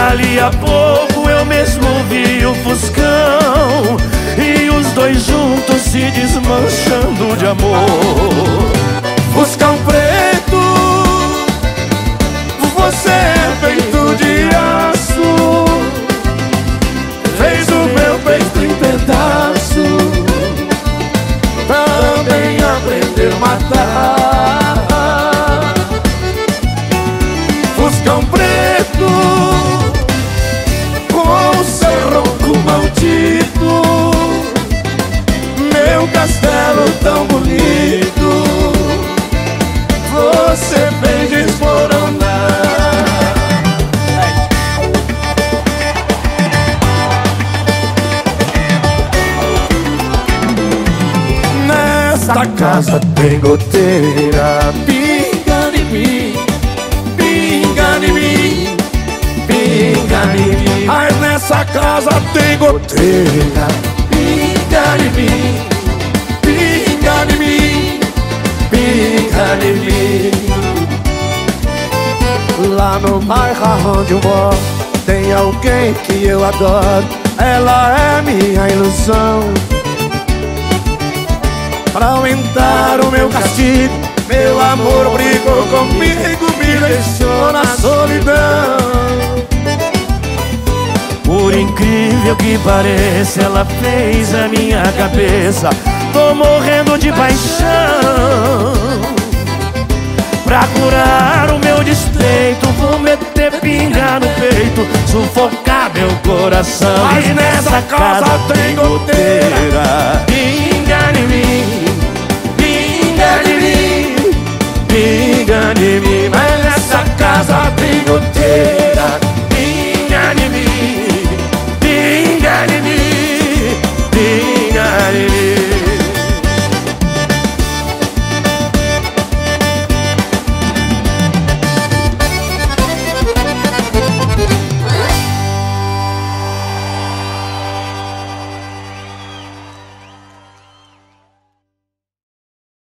dali a pouco eu mesmo vi o Fuscão e os dois juntos se desmanchando de amor. Fuscão preto, você é feito de aço, fez o meu peito em pedaço, também aprendeu a matar. Fuscão preto, com o seu ronco maldito, meu castelo tão bonito, você vem desmoronar. Nesta casa tem goteira, pinga em mim, pinga em mim, pinga em mim. Mas nessa casa tem goteira, pinga em mim, pinga em mim, pinga em mim. Lá no bairro onde eu moro tem alguém que eu adoro, ela é minha ilusão. Pra aumentar o meu castigo, meu amor brigou comigo, me deixou na solidão. Por incrível que pareça, ela fez a minha cabeça. Tô morrendo de paixão. Pra curar o meu despeito, vou meter pinga no peito, sufocar meu coração. Mas nessa casa tem goteira, pinga em mim, pinga em mim, pinga em mim.